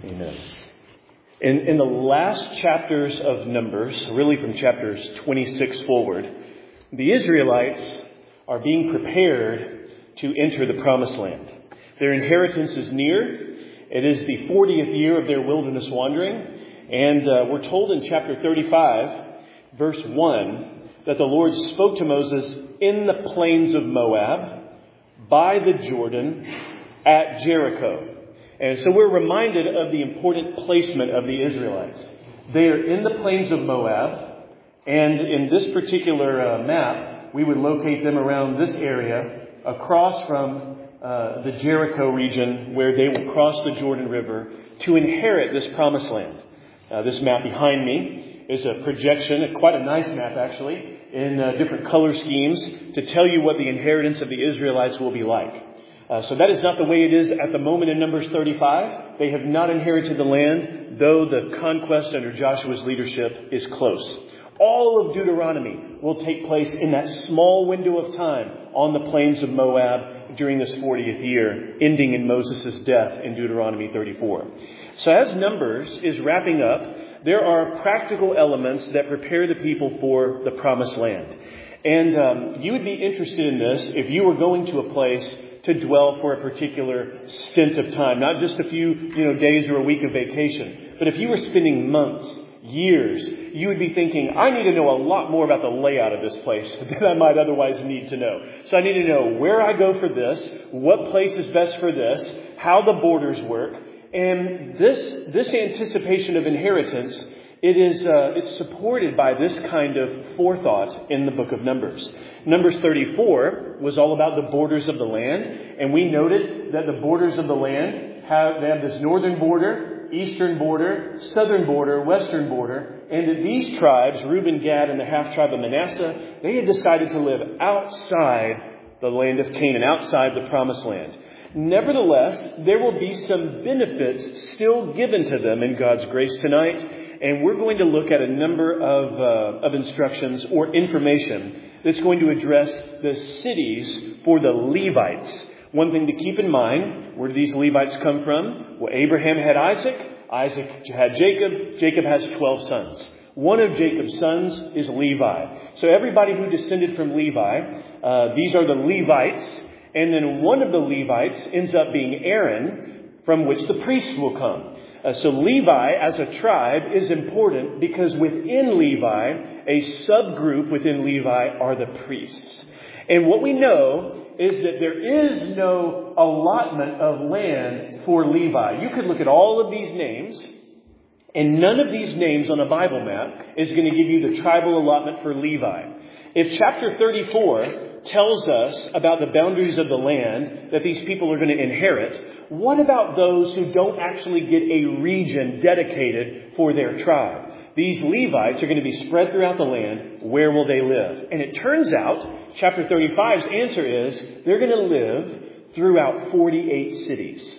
Amen. In the last chapters of Numbers, really from chapters 26 forward, the Israelites are being prepared to enter the Promised Land. Their inheritance is near. It is the 40th year of their wilderness wandering. And we're told in chapter 35, verse 1, that the Lord spoke to Moses in the plains of Moab, by the Jordan, at Jericho. And so we're reminded of the important placement of the Israelites. They are in the plains of Moab, and in this particular map, we would locate them around this area, across from the Jericho region, where they will cross the Jordan River to inherit this Promised Land. This map behind me is a projection, quite a nice map actually, in different color schemes to tell you what the inheritance of the Israelites will be like. So that is not the way it is at the moment in Numbers 35. They have not inherited the land, though the conquest under Joshua's leadership is close. All of Deuteronomy will take place in that small window of time on the plains of Moab during this 40th year, ending in Moses' death in Deuteronomy 34. So as Numbers is wrapping up, there are practical elements that prepare the people for the Promised Land. And you would be interested in this if you were going to a place to dwell for a particular stint of time, not just a few days or a week of vacation. But if you were spending months, years, you would be thinking, I need to know a lot more about the layout of this place than I might otherwise need to know. So I need to know where I go for this, what place is best for this, how the borders work. And this anticipation of inheritance, it's supported by this kind of forethought in the book of Numbers. Numbers 34 was all about the borders of the land, and we noted that the borders of the land have this northern border, eastern border, southern border, western border, and that these tribes, Reuben, Gad, and the half-tribe of Manasseh, they had decided to live outside the land of Canaan, outside the Promised Land. Nevertheless, there will be some benefits still given to them in God's grace tonight. And we're going to look at a number of instructions or information that's going to address the cities for the Levites. One thing to keep in mind, where do these Levites come from? Well, Abraham had Isaac. Isaac had Jacob. Jacob has 12 sons. One of Jacob's sons is Levi. So everybody who descended from Levi, these are the Levites. And then one of the Levites ends up being Aaron, from which the priests will come. So Levi as a tribe is important because within Levi, a subgroup within Levi are the priests. And what we know is that there is no allotment of land for Levi. You could look at all of these names, and none of these names on a Bible map is going to give you the tribal allotment for Levi. If chapter 34 tells us about the boundaries of the land that these people are going to inherit, what about those who don't actually get a region dedicated for their tribe? These Levites are going to be spread throughout the land. Where will they live? And it turns out, chapter 35's answer is they're going to live throughout 48 cities.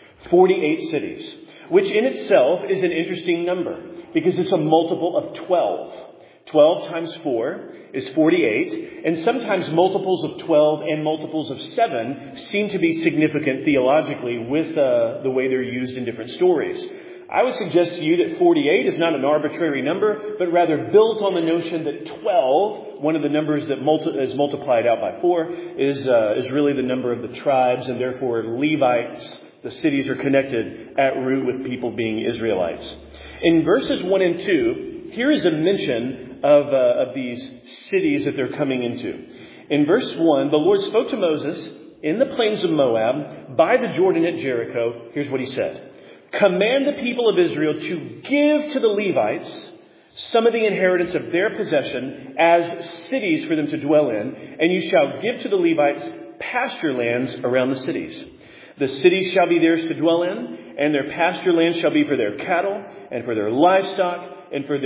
48 cities, which in itself is an interesting number because it's a multiple of 12. 12 times 4 is 48, and sometimes multiples of 12 and multiples of 7 seem to be significant theologically with the way they're used in different stories. I would suggest to you that 48 is not an arbitrary number, but rather built on the notion that 12, one of the numbers that is multiplied out by 4, is really the number of the tribes, and therefore Levites, the cities are connected at root with people being Israelites. In verses 1 and 2, here is a mention of these cities that they're coming into. In verse 1, the Lord spoke to Moses in the plains of Moab by the Jordan at Jericho. Here's what he said. Command the people of Israel to give to the Levites some of the inheritance of their possession as cities for them to dwell in, and you shall give to the Levites pasture lands around the cities. The cities shall be theirs to dwell in, and their pasture lands shall be for their cattle and for their livestock and for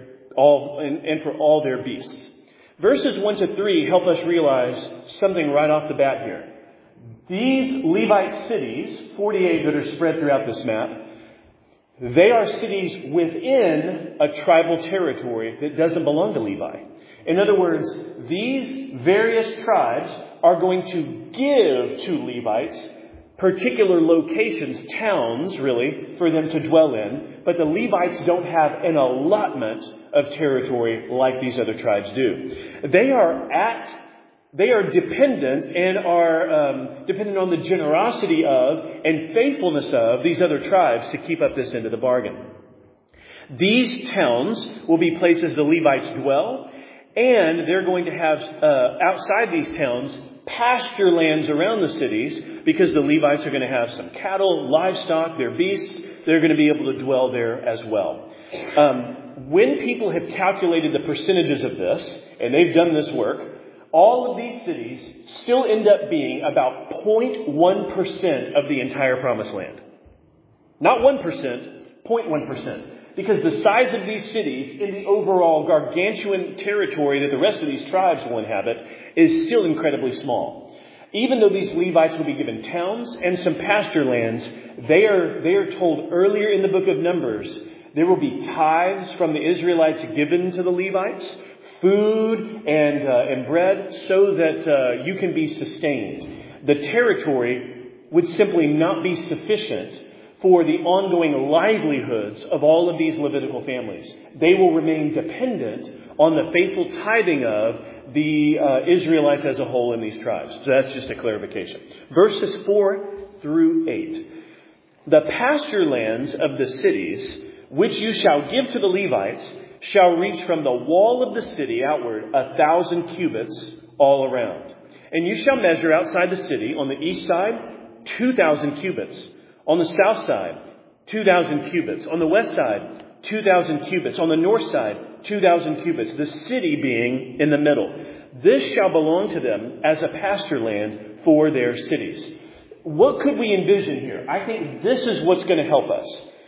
all their beasts. Verses 1 to 3 help us realize something right off the bat here. These Levite cities, 48 that are spread throughout this map, they are cities within a tribal territory that doesn't belong to Levi. In other words, these various tribes are going to give to Levites particular locations, towns really, for them to dwell in. But the Levites don't have an allotment of territory like these other tribes do. They are dependent and are dependent on the generosity of and faithfulness of these other tribes to keep up this end of the bargain. These towns will be places the Levites dwell, and they're going to have, outside these towns, pasture lands around the cities, because the Levites are going to have some cattle, livestock, their beasts. They're going to be able to dwell there as well. When people have calculated the percentages of this, and they've done this work, all of these cities still end up being about 0.1% of the entire promised land. Not 1%, 0.1%. Because the size of these cities in the overall gargantuan territory that the rest of these tribes will inhabit is still incredibly small. Even though these Levites will be given towns and some pasture lands, they are told earlier in the book of Numbers, there will be tithes from the Israelites given to the Levites, food and bread, so that you can be sustained. The territory would simply not be sufficient for the ongoing livelihoods of all of these Levitical families. They will remain dependent on the faithful tithing of the Israelites as a whole in these tribes. So that's just a clarification. Verses 4 through 8. The pasture lands of the cities, which you shall give to the Levites, shall reach from the wall of the city outward 1,000 cubits all around. And you shall measure outside the city on the east side 2,000 cubits. On the south side, 2,000 cubits. On the west side, 2,000 cubits. On the north side, 2,000 cubits. The city being in the middle. This shall belong to them as a pasture land for their cities. What could we envision here? I think this is what's going to help us.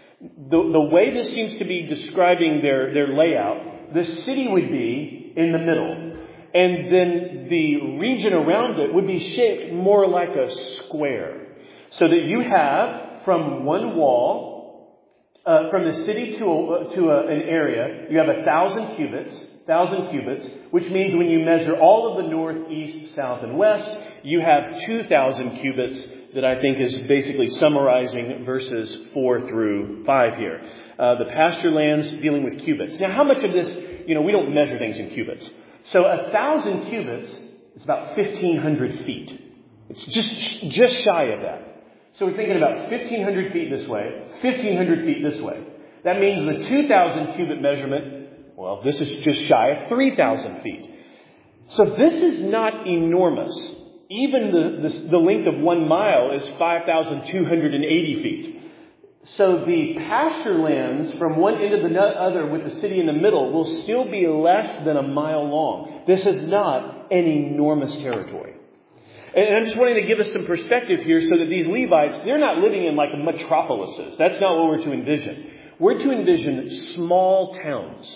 The way this seems to be describing their layout, the city would be in the middle. And then the region around it would be shaped more like a square. So that you have from one wall, from the city to an area, you have 1,000 cubits, which means when you measure all of the north, east, south, and west, you have 2,000 cubits that I think is basically summarizing verses 4 through 5 here. The pasture lands dealing with cubits. Now, how much of this, we don't measure things in cubits. So 1,000 cubits is about 1,500 feet. It's just shy of that. So we're thinking about 1,500 feet this way, 1,500 feet this way. That means the 2,000 cubit measurement, well, this is just shy of 3,000 feet. So this is not enormous. Even the length of 1 mile is 5,280 feet. So the pasture lands from one end to the other with the city in the middle will still be less than 1 mile long. This is not an enormous territory. And I'm just wanting to give us some perspective here so that these Levites, they're not living in like metropolises. That's not what we're to envision. We're to envision small towns,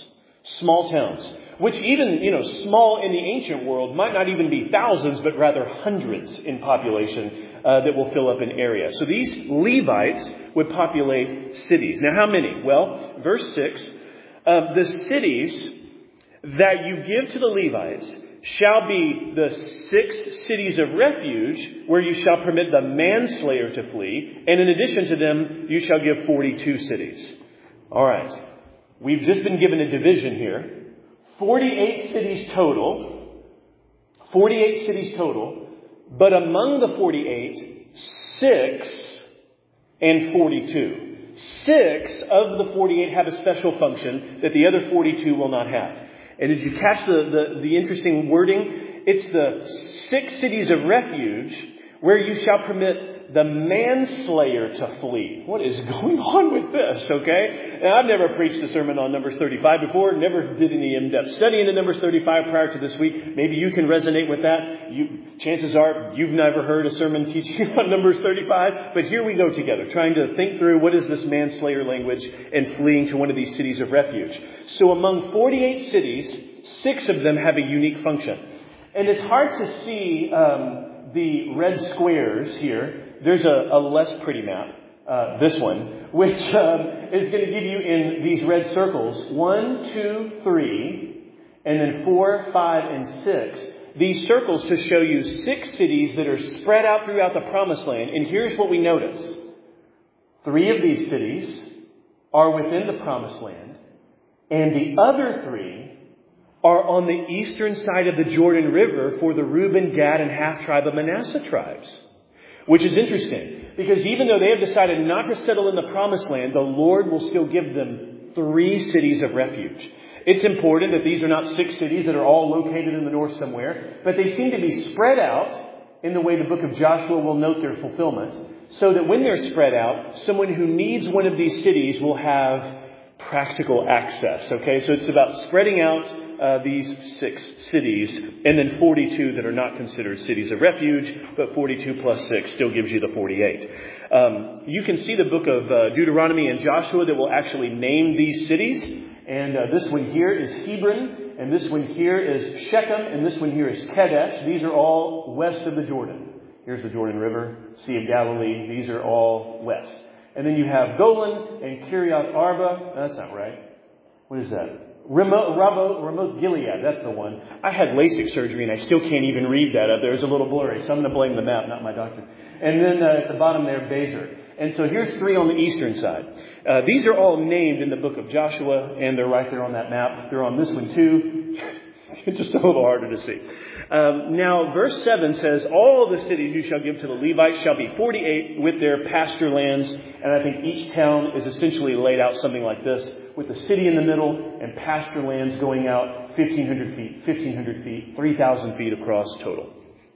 which even, small in the ancient world might not even be thousands, but rather hundreds in population that will fill up an area. So these Levites would populate cities. Now, how many? Well, verse 6, the cities that you give to the Levites shall be the 6 cities of refuge where you shall permit the manslayer to flee. And in addition to them, you shall give 42 cities. All right. We've just been given a division here. 48 cities total. 48 cities total. But among the 48, 6 and 42. 6 of the 48 have a special function that the other 42 will not have. And did you catch the interesting wording? It's the 6 cities of refuge where you shall permit the manslayer to flee. What is going on with this, okay? Now, I've never preached a sermon on Numbers 35 before, never did any in-depth study into Numbers 35 prior to this week. Maybe you can resonate with that. Chances are you've never heard a sermon teaching on Numbers 35, but here we go together, trying to think through what is this manslayer language and fleeing to one of these cities of refuge. So among 48 cities, 6 of them have a unique function. And it's hard to see the red squares here. There's a less pretty map, this one, which is going to give you in these red circles 1, 2, 3, and then 4, 5, and 6. these circles to show you 6 cities that are spread out throughout the Promised Land. And here's what we notice. 3 of these cities are within the Promised Land, and the other 3 are on the eastern side of the Jordan River for the Reuben, Gad, and half-tribe of Manasseh tribes. Which is interesting, because even though they have decided not to settle in the Promised Land, the Lord will still give them 3 cities of refuge. It's important that these are not 6 cities that are all located in the north somewhere, but they seem to be spread out in the way the book of Joshua will note their fulfillment, so that when they're spread out, someone who needs one of these cities will have practical access. Okay, so it's about spreading out these 6 cities, and then 42 that are not considered cities of refuge, but 42 plus 6 still gives you the 48. You can see the book of Deuteronomy and Joshua that will actually name these cities. And this one here is Hebron, and this one here is Shechem, and this one here is Kadesh. These are all west of the Jordan. Here's the Jordan River, Sea of Galilee. These are all west. And then you have Golan and Kiriath Arba. That's not right. What is that? Ramoth Gilead. That's the one. I had LASIK surgery and I still can't even read that up there. It's a little blurry. So I'm going to blame the map, not my doctor. And then at the bottom there, Bezer. And so here's 3 on the eastern side. These are all named in the book of Joshua, and they're right there on that map. They're on this one too. It's just a little harder to see. Now, verse 7 says, all the cities you shall give to the Levites shall be 48 with their pasture lands. And I think each town is essentially laid out something like this, with the city in the middle and pasture lands going out 1,500 feet, 3,000 feet across total.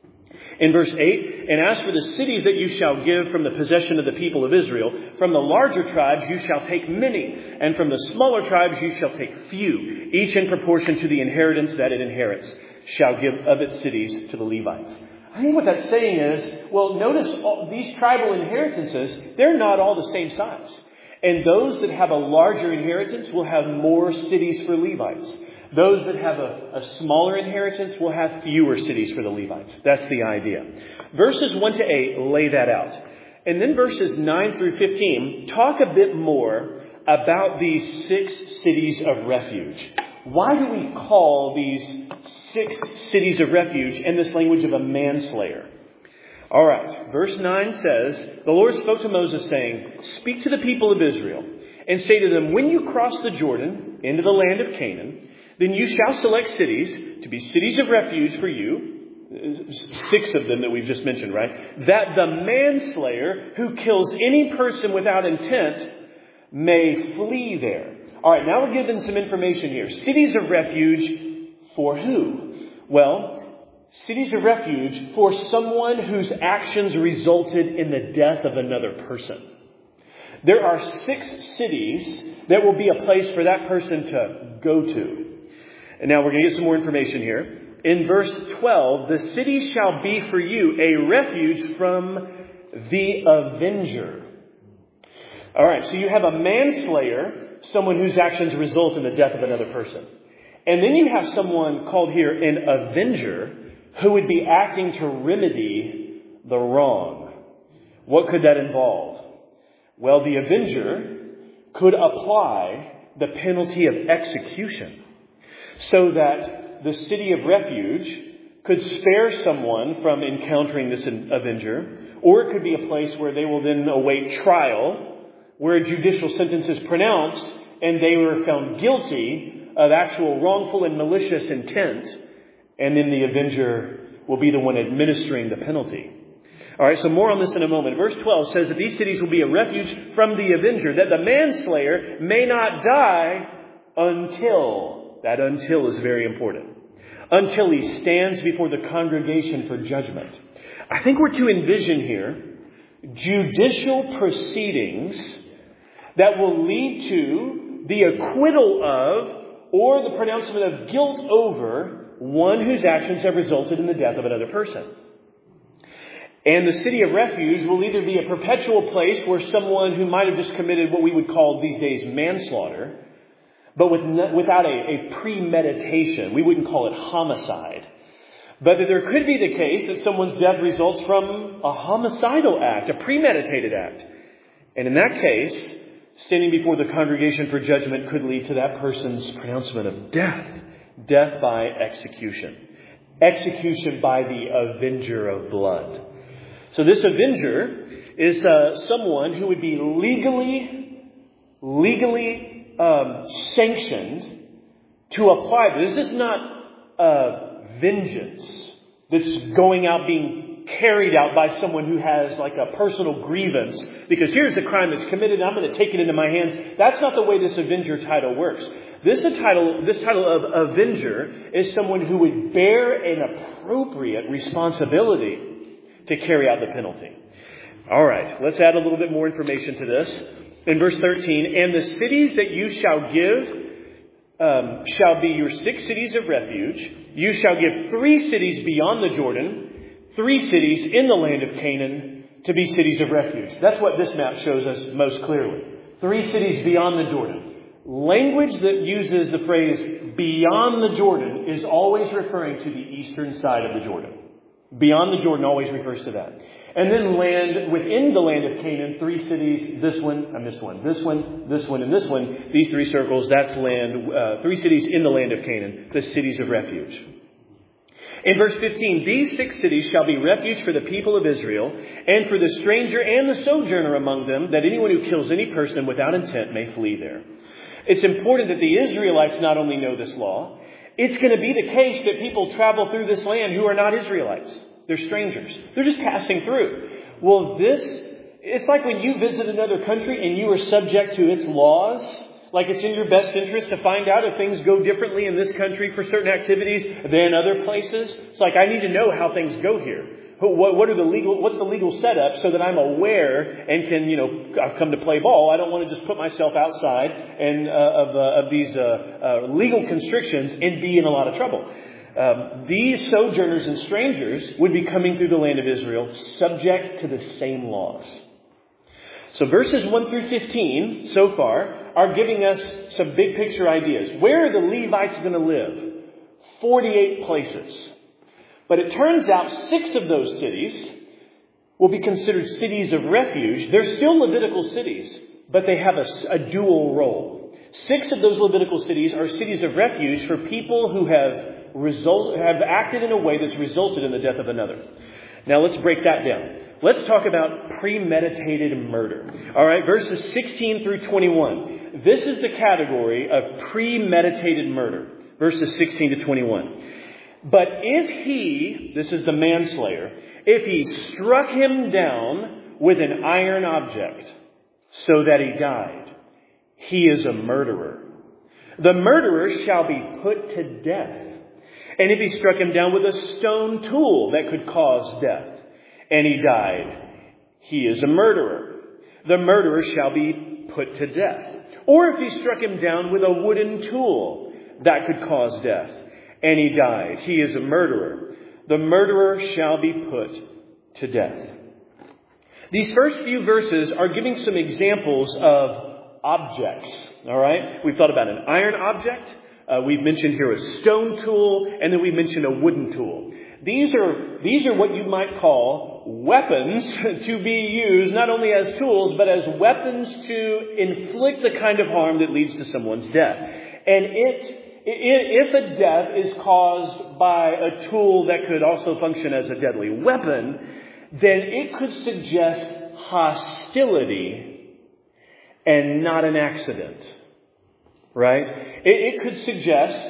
In verse 8, and as for the cities that you shall give from the possession of the people of Israel, from the larger tribes you shall take many, and from the smaller tribes you shall take few, each in proportion to the inheritance that it inherits, shall give of its cities to the Levites. I think what that's saying is, well, notice these tribal inheritances, they're not all the same size. And those that have a larger inheritance will have more cities for Levites. Those that have a smaller inheritance will have fewer cities for the Levites. That's the idea. Verses 1 to 8 lay that out. And then verses 9 through 15 talk a bit more about these 6 cities of refuge. Why do we call these 6 cities of refuge in this language of a manslayer? All right. Verse 9 says, the Lord spoke to Moses saying, speak to the people of Israel and say to them, when you cross the Jordan into the land of Canaan, then you shall select cities to be cities of refuge for you, 6 of them that we've just mentioned, right? That the manslayer who kills any person without intent may flee there. All right, now we're given some information here. Cities of refuge for who? Well, cities of refuge for someone whose actions resulted in the death of another person. There are 6 cities that will be a place for that person to go to. And now we're going to get some more information here. In verse 12, the city shall be for you a refuge from the avenger. All right, so you have a manslayer, someone whose actions result in the death of another person. And then you have someone called here an avenger who would be acting to remedy the wrong. What could that involve? Well, the avenger could apply the penalty of execution, so that the city of refuge could spare someone from encountering this avenger, or it could be a place where they will then await trial, where a judicial sentence is pronounced, and they were found guilty of actual wrongful and malicious intent, and then the avenger will be the one administering the penalty. All right, so more on this in a moment. Verse 12 says that these cities will be a refuge from the avenger, that the manslayer may not die until... That until is very important. Until he stands before the congregation for judgment. I think we're to envision here judicial proceedings that will lead to the acquittal of or the pronouncement of guilt over one whose actions have resulted in the death of another person. And the city of refuge will either be a perpetual place where someone who might have just committed what we would call these days manslaughter, but without a premeditation. We wouldn't call it homicide. But that there could be the case that someone's death results from a homicidal act, a premeditated act. And in that case, standing before the congregation for judgment could lead to that person's pronouncement of death. Death by execution. execution by the avenger of blood. So this avenger is someone who would be legally sanctioned to apply. This is not vengeance that's going out being carried out by someone who has like a personal grievance because here's a crime that's committed and I'm going to take it into my hands. That's not the way this avenger title works. This title of avenger is someone who would bear an appropriate responsibility to carry out the penalty. All right, let's add a little bit more information to this. In verse 13, and the cities that you shall give shall be your 6 cities of refuge. You shall give 3 cities beyond the Jordan, 3 cities in the land of Canaan to be cities of refuge. That's what this map shows us most clearly. 3 cities beyond the Jordan. Language that uses the phrase beyond the Jordan is always referring to the eastern side of the Jordan. Beyond the Jordan always refers to that. And then land within the land of Canaan, 3 cities, this one, and this one, this one, this one, and this one. These 3 circles, that's land, 3 cities in the land of Canaan, the cities of refuge. In verse 15, these 6 cities shall be refuge for the people of Israel, and for the stranger and the sojourner among them, that anyone who kills any person without intent may flee there. It's important that the Israelites not only know this law, it's going to be the case that people travel through this land who are not Israelites. They're strangers. They're just passing through. Well, it's like when you visit another country and you are subject to its laws. Like it's in your best interest to find out if things go differently in this country for certain activities than other places. It's like I need to know how things go here. What's the legal setup so that I'm aware and can, I've come to play ball. I don't want to just put myself outside and of these legal constrictions and be in a lot of trouble. These sojourners and strangers would be coming through the land of Israel subject to the same laws. So verses 1 through 15 so far are giving us some big picture ideas. Where are the Levites going to live? 48 places. But it turns out 6 of those cities will be considered cities of refuge. They're still Levitical cities, but they have a dual role. 6 of those Levitical cities are cities of refuge for people who have acted in a way that's resulted in the death of another. Now let's break that down. Let's talk about premeditated murder. All right, verses 16 through 21. This is the category of premeditated murder. Verses 16 to 21. But if he, this is the manslayer, if he struck him down with an iron object so that he died, he is a murderer. The murderer shall be put to death. And if he struck him down with a stone tool that could cause death, and he died, he is a murderer. The murderer shall be put to death. Or if he struck him down with a wooden tool that could cause death, and he died, he is a murderer. The murderer shall be put to death. These first few verses are giving some examples of objects. All right? We've thought about an iron object. We've mentioned here a stone tool, and then we mentioned a wooden tool. These are what you might call weapons to be used not only as tools, but as weapons to inflict the kind of harm that leads to someone's death. And if a death is caused by a tool that could also function as a deadly weapon, then it could suggest hostility and not an accident. Right? It could suggest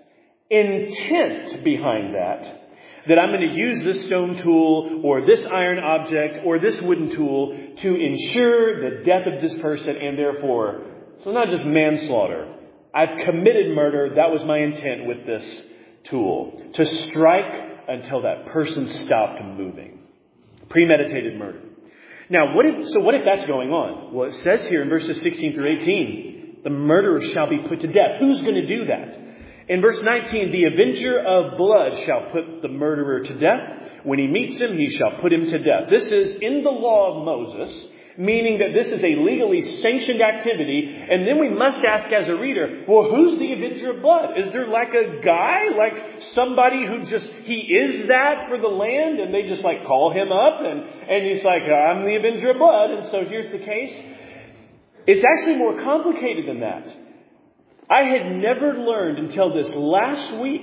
intent behind that I'm going to use this stone tool or this iron object or this wooden tool to ensure the death of this person and therefore, so not just manslaughter. I've committed murder. That was my intent with this tool. To strike until that person stopped moving. Premeditated murder. Now, what if that's going on? Well, it says here in verses 16 through 18, the murderer shall be put to death. Who's going to do that? In verse 19, the avenger of blood shall put the murderer to death. When he meets him, he shall put him to death. This is in the law of Moses, meaning that this is a legally sanctioned activity. And then we must ask as a reader, well, who's the avenger of blood? Is there like a guy, like somebody who he is that for the land? And they just call him up and he's like, I'm the avenger of blood. And so here's the case. It's actually more complicated than that. I had never learned until this last week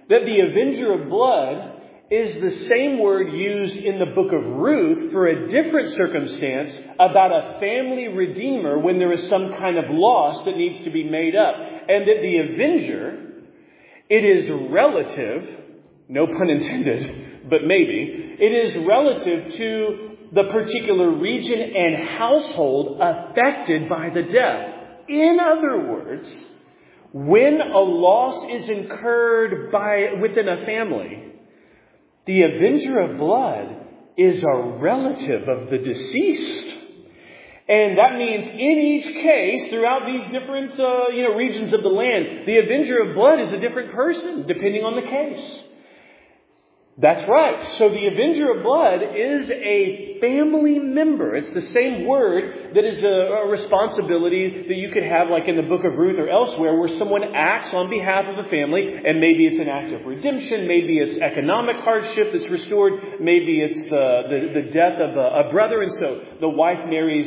that the avenger of blood is the same word used in the book of Ruth for a different circumstance about a family redeemer when there is some kind of loss that needs to be made up. And that the avenger, it is relative, no pun intended, but maybe, it is relative to the particular region and household affected by the death. In other words, when a loss is incurred within a family, the avenger of blood is a relative of the deceased. And that means in each case, throughout these different regions of the land, the avenger of blood is a different person, depending on the case. That's right. So the avenger of blood is a family member. It's the same word that is a responsibility that you could have like in the book of Ruth or elsewhere where someone acts on behalf of a family, and maybe it's an act of redemption, maybe it's economic hardship that's restored, maybe it's the death of a brother, and so the wife marries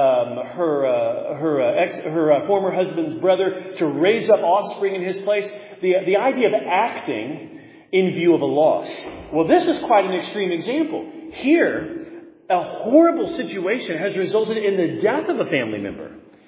her former husband's brother to raise up offspring in his place. The idea of acting in view of a loss. Well, this is quite an extreme example. Here, a horrible situation has resulted in the death of a family member.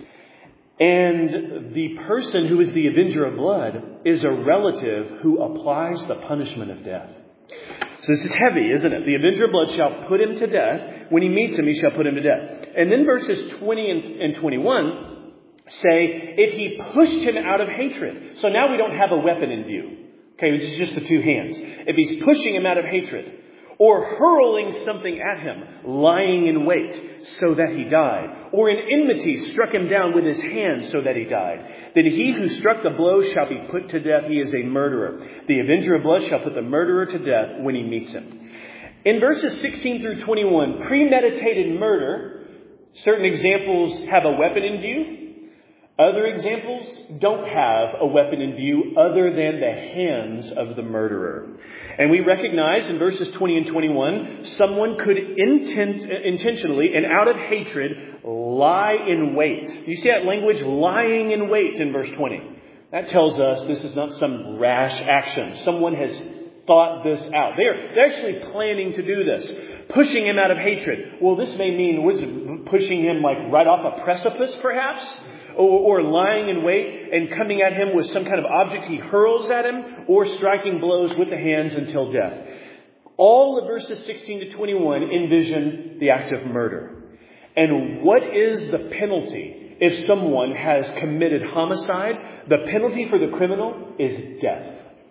And the person who is the avenger of blood is a relative who applies the punishment of death. So this is heavy, isn't it? The avenger of blood shall put him to death. When he meets him, he shall put him to death. And then verses 20 and 21 say, if he pushed him out of hatred. So now we don't have a weapon in view. Okay, which is just the two hands. If he's pushing him out of hatred, or hurling something at him, lying in wait, so that he died, or in enmity struck him down with his hand, so that he died, then he who struck the blow shall be put to death. He is a murderer. The avenger of blood shall put the murderer to death when he meets him. In verses 16 through 21, premeditated murder, certain examples have a weapon in view. Other examples don't have a weapon in view other than the hands of the murderer. And we recognize in verses 20 and 21, someone could intentionally and out of hatred lie in wait. You see that language, lying in wait, in verse 20. That tells us this is not some rash action. Someone has thought this out. They're actually planning to do this. Pushing him out of hatred. Well, this may mean pushing him like right off a precipice, perhaps. Or lying in wait and coming at him with some kind of object he hurls at him, or striking blows with the hands until death. All of verses 16 to 21 envision the act of murder. And what is the penalty if someone has committed homicide? The penalty for the criminal is death.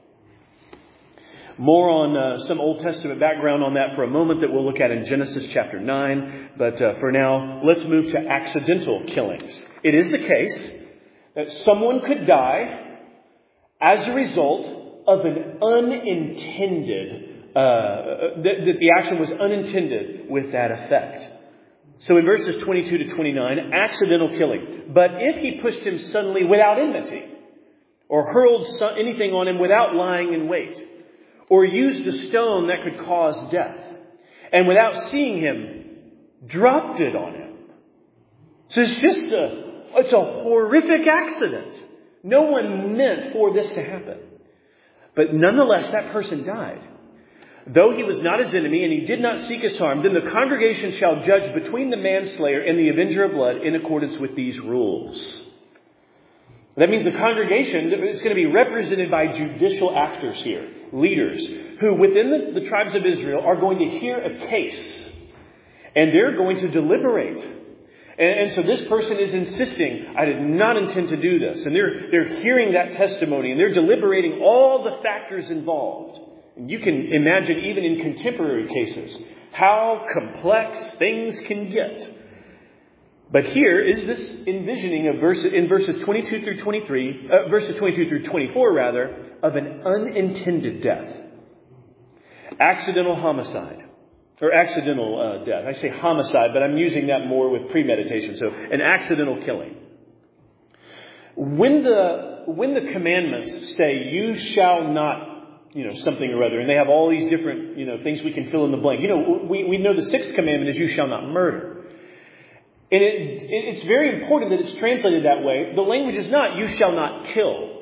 More on some Old Testament background on that for a moment that we'll look at in Genesis chapter 9. But for now, let's move to accidental killings. It is the case that someone could die as a result of an unintended, that the action was unintended with that effect. So in verses 22 to 29, accidental killing. But if he pushed him suddenly without enmity, or hurled anything on him without lying in wait, or used a stone that could cause death, and without seeing him, dropped it on him. So it's a horrific accident. No one meant for this to happen. But nonetheless, that person died. Though he was not his enemy and he did not seek his harm, then the congregation shall judge between the manslayer and the avenger of blood in accordance with these rules. That means the congregation is going to be represented by judicial actors here, leaders, who within the tribes of Israel are going to hear a case. And they're going to deliberate. And so this person is insisting, I did not intend to do this. And they're hearing that testimony, and they're deliberating all the factors involved. And you can imagine, even in contemporary cases, how complex things can get. But here is this envisioning of verses 22 through 23, verses 22 through 24 rather, of an unintended death. Accidental homicide. Or accidental death. I say homicide, but I'm using that more with premeditation. So an accidental killing. When the commandments say, you shall not, something or other, and they have all these different, things we can fill in the blank. We know the sixth commandment is you shall not murder. And it's very important that it's translated that way. The language is not, you shall not kill.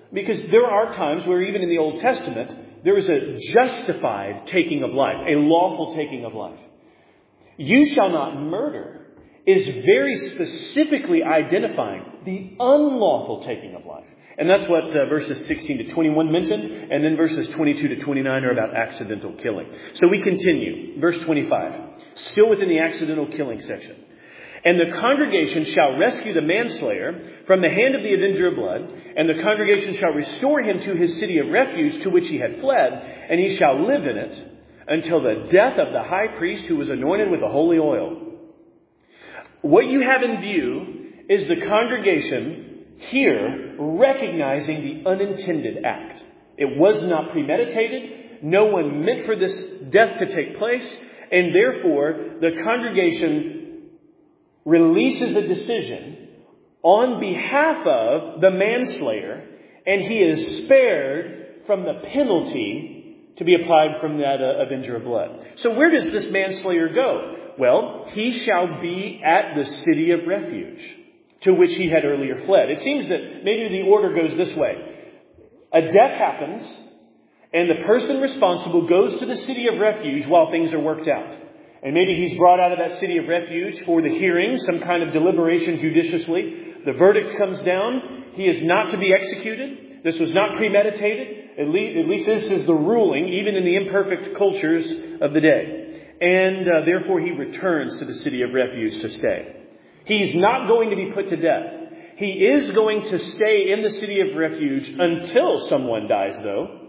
Because there are times where even in the Old Testament, there is a justified taking of life, a lawful taking of life. You shall not murder is very specifically identifying the unlawful taking of life. And that's what verses 16 to 21 mentioned. And then verses 22 to 29 are about accidental killing. So we continue. Verse 25. Still within the accidental killing section. And the congregation shall rescue the manslayer from the hand of the avenger of blood. And the congregation shall restore him to his city of refuge to which he had fled. And he shall live in it until the death of the high priest who was anointed with the holy oil. What you have in view is the congregation here recognizing the unintended act. It was not premeditated. No one meant for this death to take place. And therefore, the congregation releases a decision on behalf of the manslayer, and he is spared from the penalty to be applied from that avenger of blood. So where does this manslayer go? Well, he shall be at the city of refuge to which he had earlier fled. It seems that maybe the order goes this way. A death happens, and the person responsible goes to the city of refuge while things are worked out. And maybe he's brought out of that city of refuge for the hearing, some kind of deliberation judiciously. The verdict comes down. He is not to be executed. This was not premeditated. At least this is the ruling, even in the imperfect cultures of the day. And therefore he returns to the city of refuge to stay. He's not going to be put to death. He is going to stay in the city of refuge until someone dies, though.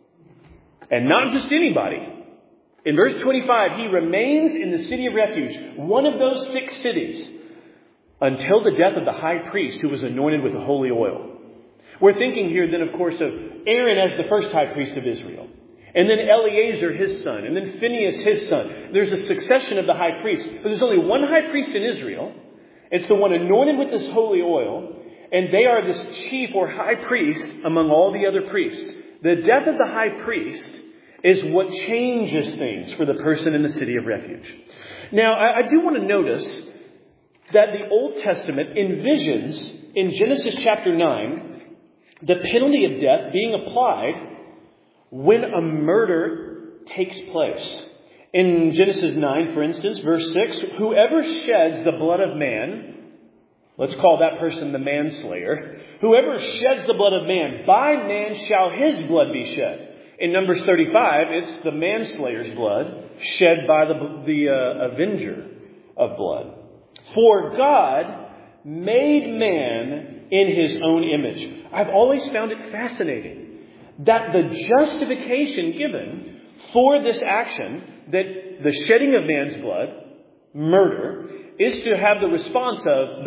And not just anybody. In verse 25, he remains in the city of refuge, one of those 6 cities, until the death of the high priest who was anointed with the holy oil. We're thinking here then, of course, of Aaron as the first high priest of Israel. And then Eleazar, his son. And then Phinehas, his son. There's a succession of the high priests. But there's only one high priest in Israel. It's the one anointed with this holy oil. And they are this chief or high priest among all the other priests. The death of the high priest is what changes things for the person in the city of refuge. Now, I do want to notice that the Old Testament envisions in Genesis chapter 9 the penalty of death being applied when a murder takes place. In Genesis 9, for instance, verse 6, whoever sheds the blood of man, let's call that person the manslayer, whoever sheds the blood of man, by man shall his blood be shed. In Numbers 35, it's the manslayer's blood shed by the avenger of blood. For God made man in his own image. I've always found it fascinating that the justification given for this action, that the shedding of man's blood, murder, is to have the response of the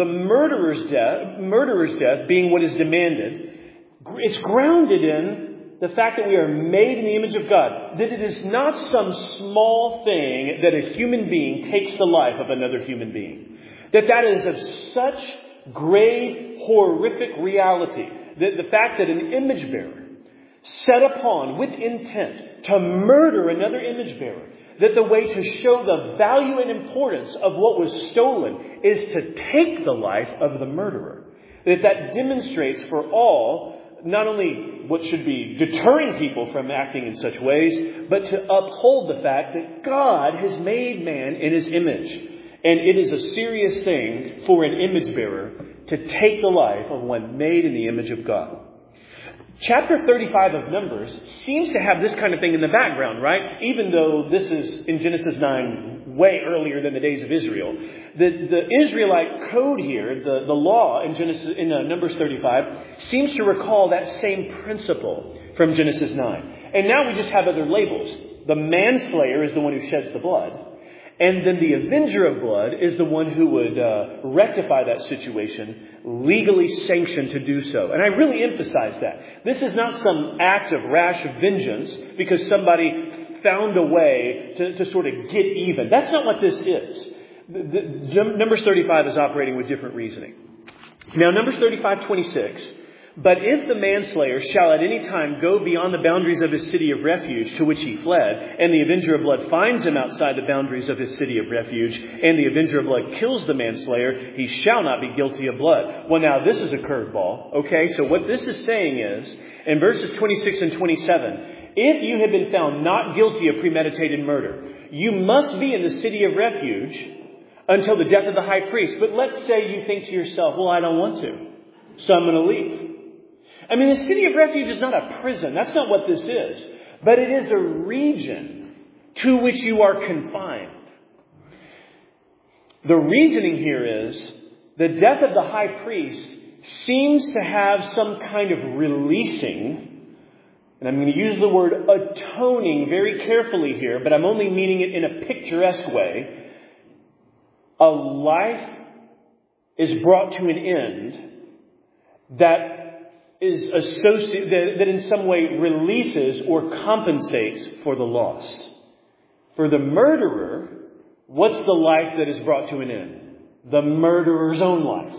murderer's death being what is demanded. It's grounded in the fact that we are made in the image of God. That it is not some small thing that a human being takes the life of another human being. That is of such grave, horrific reality. That the fact that an image bearer set upon with intent to murder another image bearer, that the way to show the value and importance of what was stolen is to take the life of the murderer. That demonstrates for all not only what should be deterring people from acting in such ways, but to uphold the fact that God has made man in his image. And it is a serious thing for an image bearer to take the life of one made in the image of God. Chapter 35 of Numbers seems to have this kind of thing in the background, right? Even though this is in Genesis 9 way earlier than the days of Israel. The Israelite code here, the law in Numbers 35, seems to recall that same principle from Genesis 9. And now we just have other labels. The manslayer is the one who sheds the blood. And then the avenger of blood is the one who would rectify that situation, legally sanctioned to do so. And I really emphasize that. This is not some act of rash vengeance because somebody found a way to sort of get even. That's not what this is. Numbers 35 is operating with different reasoning. Now, Numbers 35:26, But if the manslayer shall at any time go beyond the boundaries of his city of refuge to which he fled, and the avenger of blood finds him outside the boundaries of his city of refuge, and the avenger of blood kills the manslayer, he shall not be guilty of blood. Well, now this is a curveball. Okay, so what this is saying is, in verses 26 and 27, if you have been found not guilty of premeditated murder, you must be in the city of refuge until the death of the high priest. But let's say you think to yourself, well, I don't want to, so I'm going to leave. I mean, the city of refuge is not a prison. That's not what this is. But it is a region to which you are confined. The reasoning here is the death of the high priest seems to have some kind of releasing. And I'm going to use the word atoning very carefully here, but I'm only meaning it in a picturesque way. A life is brought to an end that is associated, that in some way releases or compensates for the loss. For the murderer, what's the life that is brought to an end? The murderer's own life.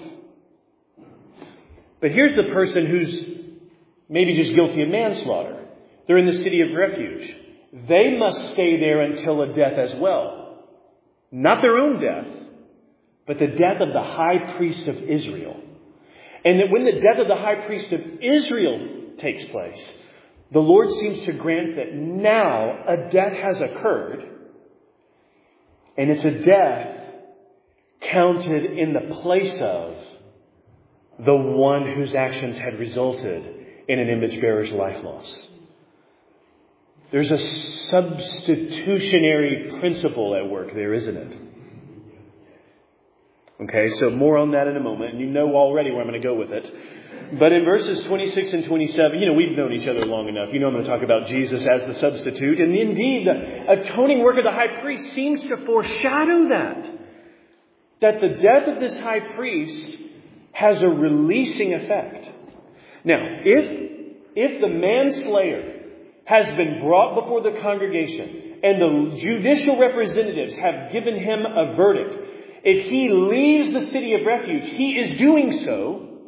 But here's the person who's maybe just guilty of manslaughter. They're in the city of refuge. They must stay there until a death as well. Not their own death, but the death of the high priest of Israel. And that when the death of the high priest of Israel takes place, the Lord seems to grant that now a death has occurred. And it's a death counted in the place of the one whose actions had resulted in an image bearer's life loss. There's a substitutionary principle at work there, isn't it? Okay, so more on that in a moment, and you know already where I'm going to go with it. But in verses 26 and 27, we've known each other long enough. I'm going to talk about Jesus as the substitute. And indeed, the atoning work of the high priest seems to foreshadow that the death of this high priest has a releasing effect. Now, if the manslayer has been brought before the congregation and the judicial representatives have given him a verdict, if he leaves the city of refuge, he is doing so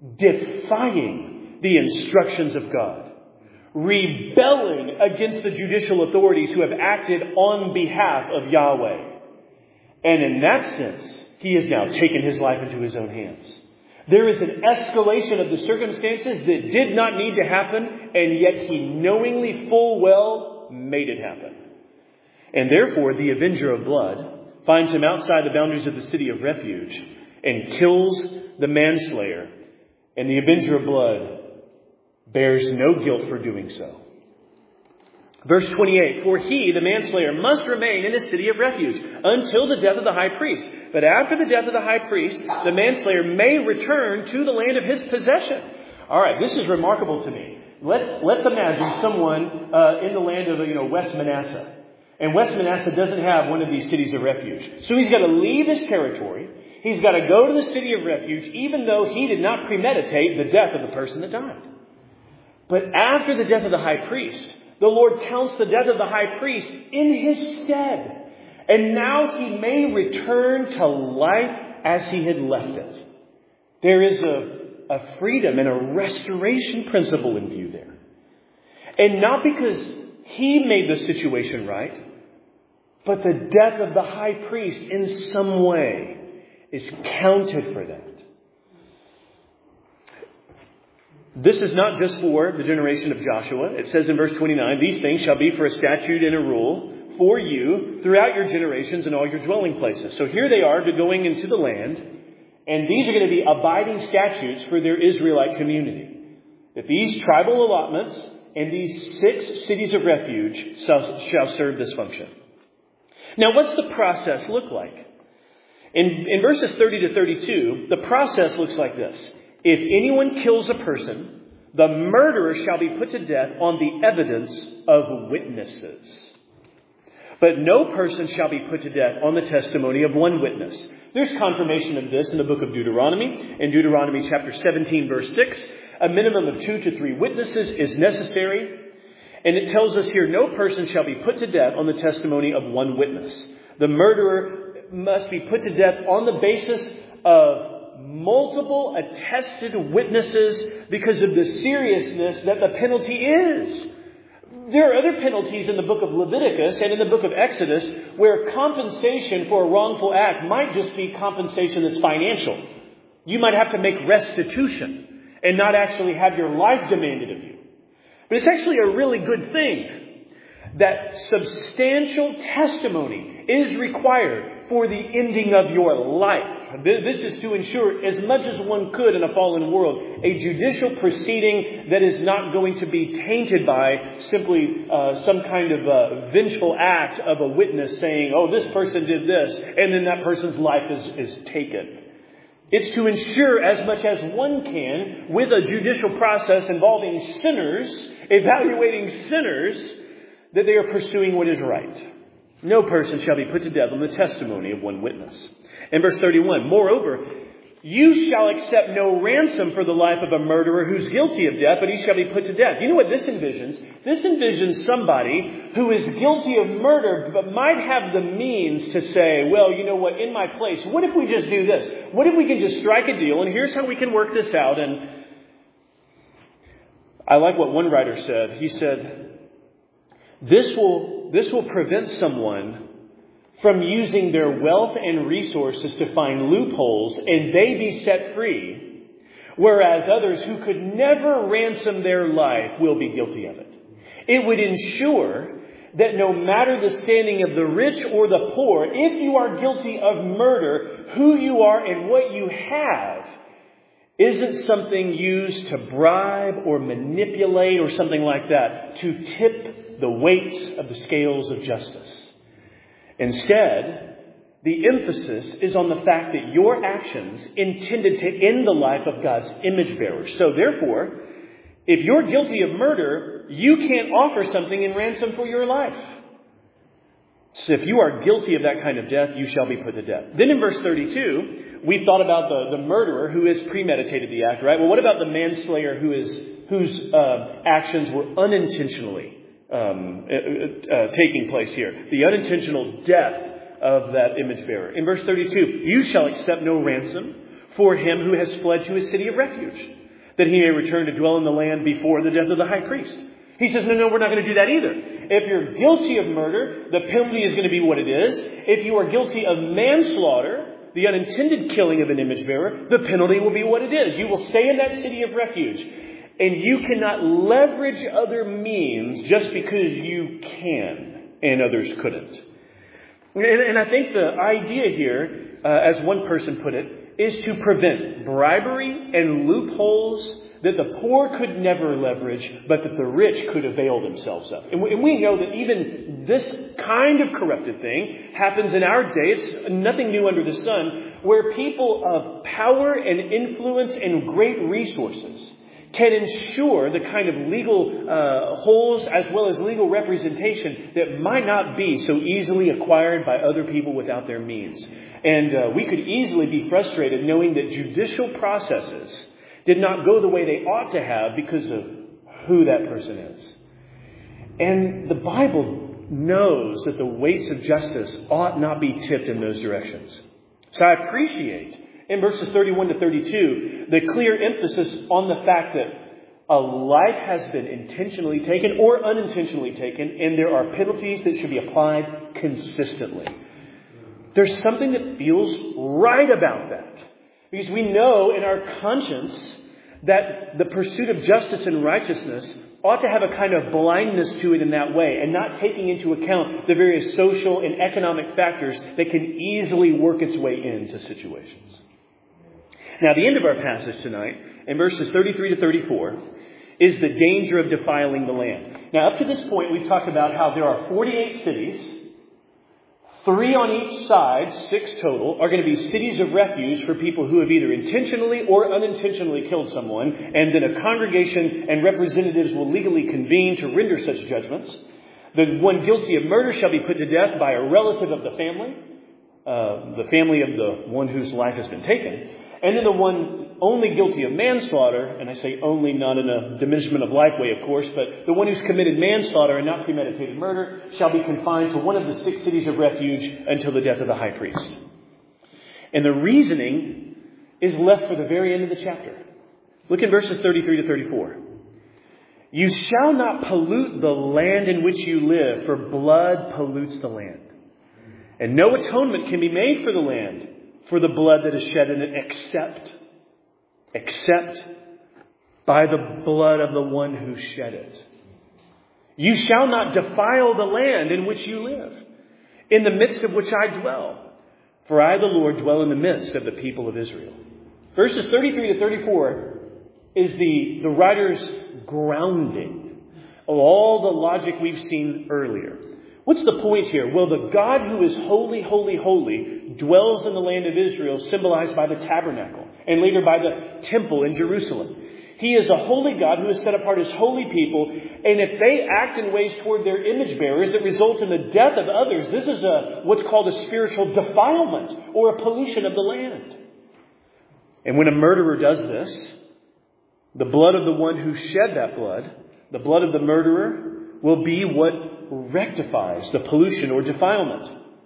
defying the instructions of God, rebelling against the judicial authorities who have acted on behalf of Yahweh. And in that sense, he has now taken his life into his own hands. There is an escalation of the circumstances that did not need to happen, and yet he knowingly full well made it happen. And therefore, the avenger of blood finds him outside the boundaries of the city of refuge and kills the manslayer. And the avenger of blood bears no guilt for doing so. Verse 28, for he, the manslayer, must remain in his city of refuge until the death of the high priest. But after the death of the high priest, the manslayer may return to the land of his possession. All right, this is remarkable to me. Let's imagine someone in the land of West Manasseh. And West Manasseh doesn't have one of these cities of refuge. So he's got to leave his territory. He's got to go to the city of refuge, even though he did not premeditate the death of the person that died. But after the death of the high priest, the Lord counts the death of the high priest in his stead. And now he may return to life as he had left it. There is a freedom and a restoration principle in view there. And not because he made the situation right, but the death of the high priest in some way is counted for that. This is not just for the generation of Joshua. It says in verse 29, these things shall be for a statute and a rule for you throughout your generations and all your dwelling places. So here they are going into the land, and these are going to be abiding statutes for their Israelite community. That these tribal allotments and these 6 cities of refuge shall serve this function. Now, what's the process look like? In verses 30 to 32, the process looks like this. If anyone kills a person, the murderer shall be put to death on the evidence of witnesses. But no person shall be put to death on the testimony of one witness. There's confirmation of this in the book of Deuteronomy. In Deuteronomy chapter 17, verse 6, a minimum of 2 to 3 witnesses is necessary. And it tells us here, no person shall be put to death on the testimony of one witness. The murderer must be put to death on the basis of multiple attested witnesses because of the seriousness that the penalty is. There are other penalties in the book of Leviticus and in the book of Exodus where compensation for a wrongful act might just be compensation that's financial. You might have to make restitution and not actually have your life demanded of you. But it's actually a really good thing that substantial testimony is required for the ending of your life. This is to ensure, as much as one could in a fallen world, a judicial proceeding that is not going to be tainted by simply some kind of vengeful act of a witness saying, oh, this person did this, and then that person's life is taken. It's to ensure as much as one can with a judicial process involving sinners, evaluating sinners, that they are pursuing what is right. No person shall be put to death on the testimony of one witness. In verse 31, moreover, you shall accept no ransom for the life of a murderer who's guilty of death, but he shall be put to death. You know what this envisions? This envisions somebody who is guilty of murder, but might have the means to say, well, you know what, in my place, what if we just do this? What if we can just strike a deal, and here's how we can work this out? And I like what one writer said. He said, this will prevent someone from using their wealth and resources to find loopholes and they be set free, whereas others who could never ransom their life will be guilty of it. It would ensure that no matter the standing of the rich or the poor, if you are guilty of murder, who you are and what you have isn't something used to bribe or manipulate or something like that to tip the weight of the scales of justice. Instead, the emphasis is on the fact that your actions intended to end the life of God's image bearers. So therefore, if you're guilty of murder, you can't offer something in ransom for your life. So if you are guilty of that kind of death, you shall be put to death. Then in verse 32, we've thought about the murderer who has premeditated the act, right? Well, what about the manslayer whose actions were unintentionally taking place here? The unintentional death of that image bearer. In verse 32, you shall accept no ransom for him who has fled to his city of refuge, that he may return to dwell in the land before the death of the high priest. He says, no, we're not going to do that either. If you're guilty of murder, the penalty is going to be what it is. If you are guilty of manslaughter, the unintended killing of an image bearer, the penalty will be what it is. You will stay in that city of refuge. And you cannot leverage other means just because you can and others couldn't. And I think the idea here, as one person put it, is to prevent bribery and loopholes that the poor could never leverage, but that the rich could avail themselves of. And we know that even this kind of corrupted thing happens in our day. It's nothing new under the sun, where people of power and influence and great resources can ensure the kind of legal holes as well as legal representation that might not be so easily acquired by other people without their means. And we could easily be frustrated knowing that judicial processes did not go the way they ought to have because of who that person is. And the Bible knows that the weights of justice ought not be tipped in those directions. So I appreciate in verses 31 to 32, the clear emphasis on the fact that a life has been intentionally taken or unintentionally taken, and there are penalties that should be applied consistently. There's something that feels right about that, because we know in our conscience that the pursuit of justice and righteousness ought to have a kind of blindness to it in that way, and not taking into account the various social and economic factors that can easily work its way into situations. Now, the end of our passage tonight, in verses 33 to 34, is the danger of defiling the land. Now, up to this point, we've talked about how there are 48 cities. 3 on each side, 6 total, are going to be cities of refuge for people who have either intentionally or unintentionally killed someone. And then a congregation and representatives will legally convene to render such judgments. The one guilty of murder shall be put to death by a relative of the family of the one whose life has been taken. And then the one only guilty of manslaughter, and I say only not in a diminishment of life way, of course, but the one who's committed manslaughter and not premeditated murder shall be confined to one of the 6 cities of refuge until the death of the high priest. And the reasoning is left for the very end of the chapter. Look at verses 33 to 34. You shall not pollute the land in which you live, for blood pollutes the land. And no atonement can be made for the land for the blood that is shed in it, except by the blood of the one who shed it. You shall not defile the land in which you live, in the midst of which I dwell. For I, the Lord, dwell in the midst of the people of Israel. Verses 33 to 34 is the writer's grounding of all the logic we've seen earlier. What's the point here? Well, the God who is holy, holy, holy dwells in the land of Israel, symbolized by the tabernacle and later by the temple in Jerusalem. He is a holy God who has set apart his holy people. And if they act in ways toward their image bearers that result in the death of others, this is what's called a spiritual defilement or a pollution of the land. And when a murderer does this, the blood of the one who shed that blood, the blood of the murderer, will be what rectifies the pollution or defilement.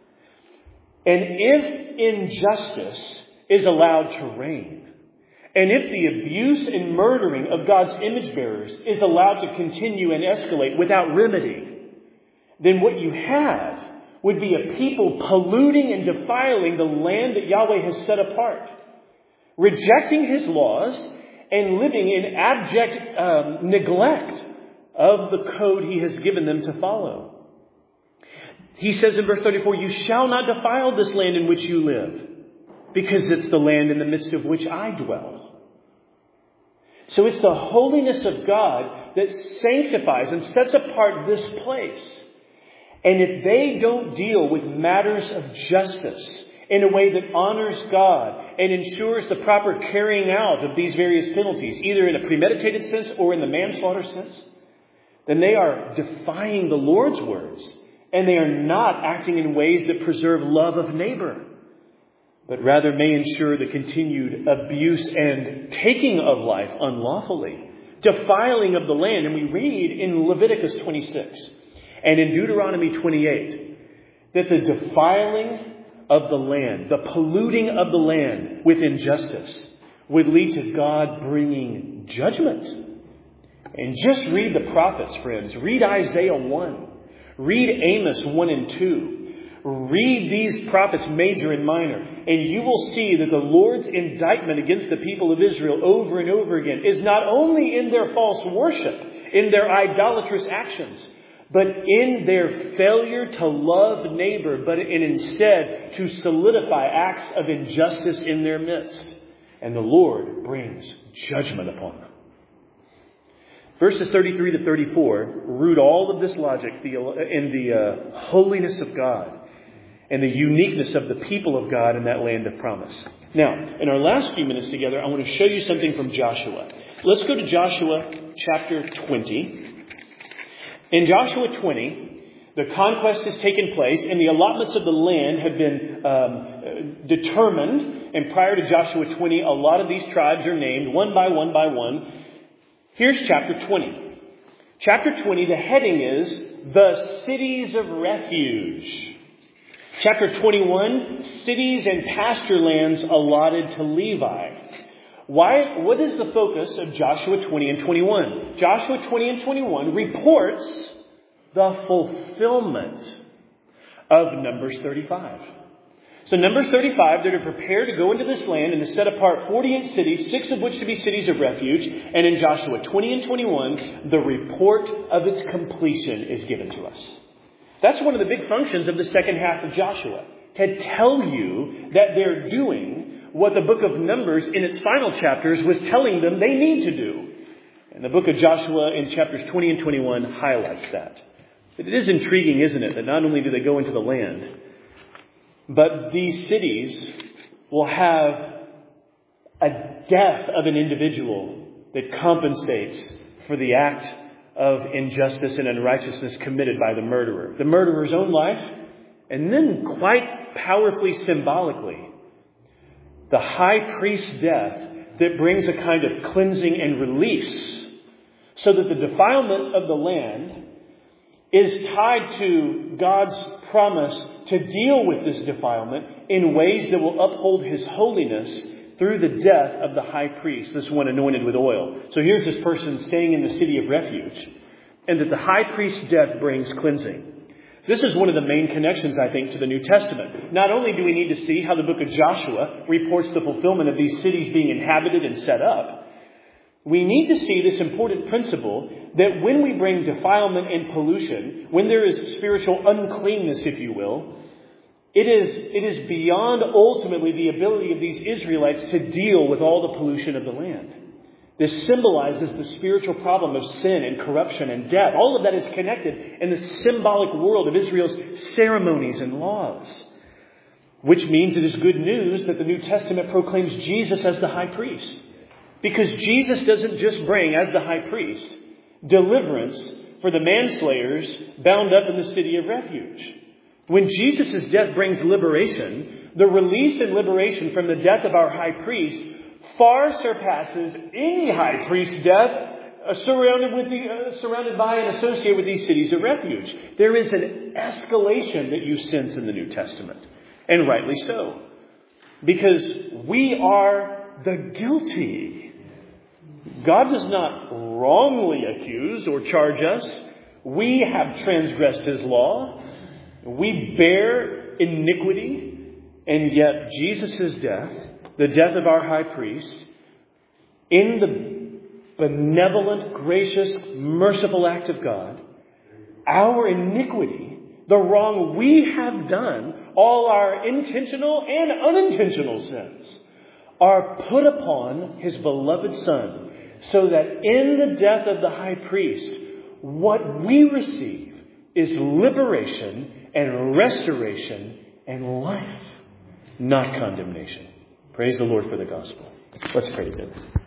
And if injustice is allowed to reign, and if the abuse and murdering of God's image bearers is allowed to continue and escalate without remedy, then what you have would be a people polluting and defiling the land that Yahweh has set apart, rejecting his laws and living in abject neglect of the code he has given them to follow. He says in verse 34, you shall not defile this land in which you live, because it's the land in the midst of which I dwell. So it's the holiness of God that sanctifies and sets apart this place. And if they don't deal with matters of justice in a way that honors God and ensures the proper carrying out of these various penalties, either in a premeditated sense or in the manslaughter sense, then they are defying the Lord's words, and they are not acting in ways that preserve love of neighbor, but rather may ensure the continued abuse and taking of life unlawfully, defiling of the land. And we read in Leviticus 26 and in Deuteronomy 28 that the defiling of the land, the polluting of the land with injustice, would lead to God bringing judgment. And just read the prophets, friends. Read Isaiah 1. Read Amos 1 and 2. Read these prophets, major and minor, and you will see that the Lord's indictment against the people of Israel over and over again is not only in their false worship, in their idolatrous actions, but in their failure to love neighbor, but instead to solidify acts of injustice in their midst. And the Lord brings judgment upon them. Verses 33 to 34 root all of this logic in the holiness of God and the uniqueness of the people of God in that land of promise. Now, in our last few minutes together, I want to show you something from Joshua. Let's go to Joshua chapter 20. In Joshua 20, the conquest has taken place and the allotments of the land have been determined. And prior to Joshua 20, a lot of these tribes are named one by one by one. Here's chapter 20. Chapter 20, the heading is The Cities of Refuge. Chapter 21, Cities and Pasture Lands Allotted to Levi. What is the focus of Joshua 20 and 21? Joshua 20 and 21 reports the fulfillment of Numbers 35. So Numbers 35, they're to prepare to go into this land and to set apart 48 cities, 6 of which to be cities of refuge. And in Joshua 20 and 21, the report of its completion is given to us. That's one of the big functions of the second half of Joshua, to tell you that they're doing what the book of Numbers in its final chapters was telling them they need to do. And the book of Joshua in chapters 20 and 21 highlights that. But it is intriguing, isn't it, that not only do they go into the land, but these cities will have a death of an individual that compensates for the act of injustice and unrighteousness committed by the murderer. The murderer's own life, and then quite powerfully symbolically, the high priest's death that brings a kind of cleansing and release, so that the defilement of the land is tied to God's promise to deal with this defilement in ways that will uphold his holiness through the death of the high priest, this one anointed with oil. So here's this person staying in the city of refuge, and that the high priest's death brings cleansing. This is one of the main connections, I think, to the New Testament. Not only do we need to see how the book of Joshua reports the fulfillment of these cities being inhabited and set up, we need to see this important principle that when we bring defilement and pollution, when there is spiritual uncleanness, if you will, it is beyond ultimately the ability of these Israelites to deal with all the pollution of the land. This symbolizes the spiritual problem of sin and corruption and death. All of that is connected in the symbolic world of Israel's ceremonies and laws. Which means it is good news that the New Testament proclaims Jesus as the high priest. Because Jesus doesn't just bring, as the high priest, deliverance for the manslayers bound up in the city of refuge. When Jesus' death brings liberation, the release and liberation from the death of our high priest far surpasses any high priest's death surrounded by and associated with these cities of refuge. There is an escalation that you sense in the New Testament, and rightly so, because we are the guilty. God does not wrongly accuse or charge us. We have transgressed His law. We bear iniquity, and yet Jesus' death, the death of our high priest, in the benevolent, gracious, merciful act of God, our iniquity, the wrong we have done, all our intentional and unintentional sins, are put upon His beloved Son, so that in the death of the high priest, what we receive is liberation and restoration and life, not condemnation. Praise the Lord for the gospel. Let's pray together.